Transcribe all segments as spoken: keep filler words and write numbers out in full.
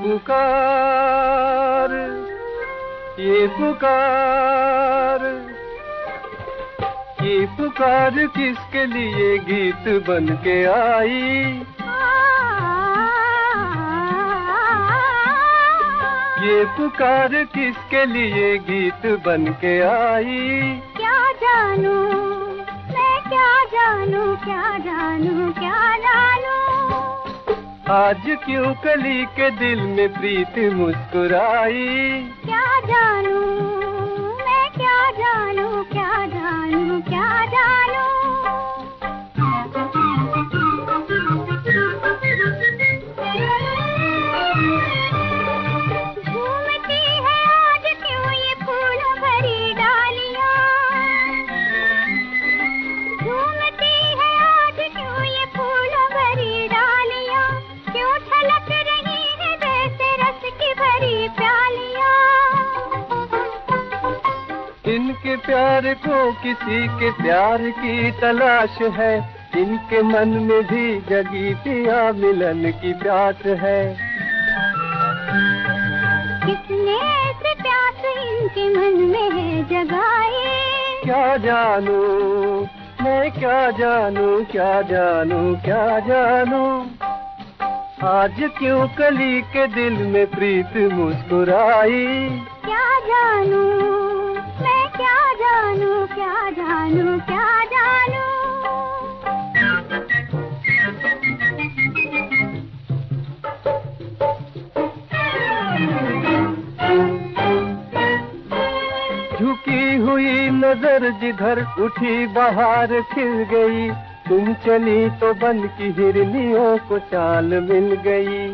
पुकार, ये पुकार, ये पुकार किसके लिए गीत बन के आई? ये पुकार किसके लिए गीत बन के आई? क्या जानू मैं, क्या जानू, क्या जानू, क्या जानू। आज क्यों कली के दिल में प्रीत मुस्कुराई? क्या जानू मैं, क्या जानू, क्या जानू, क्या जानू। झूमती है आज क्यों ये फूल भरी डालियां, झूमती है आज क्यों ये फूल भरी डालियां, क्यों छलक रही है जैसे रस की भरी प्यालियां। इनके प्यार को किसी के प्यार की तलाश है, इनके मन में भी जगी पिया मिलन की प्यास है। किसने ऐसे प्यास इनके मन में है जगाए? क्या जानू मैं, क्या जानू, क्या जानू, क्या जानू। आज क्यों कली के दिल में प्रीत मुस्कुराई? क्या जानू मैं, क्या जानू, क्या जानू, क्या जानू। झुकी हुई नजर जिधर उठी बहार खिल गई, तुम चली तो बन की हिरनियों को चाल मिल गई।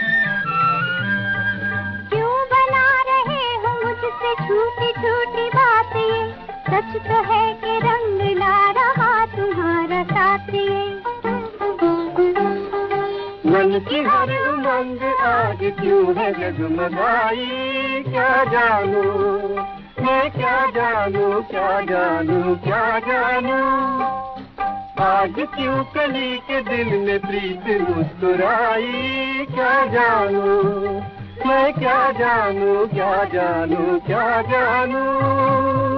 क्यों बना रहे हो मुझसे छोटी छोटी बातें, सच तो है कि रंग ला रहा तुम्हारा साथ ये। मन की हर उमंग आज क्यों है जगमगाई? क्या जानू मैं, क्या जानू, क्या जानू, क्या जानू। आज क्यों कली के दिल में प्रीत मुस्कुराई? क्या जानू मैं, क्या जानू, क्या जानू, क्या जानू।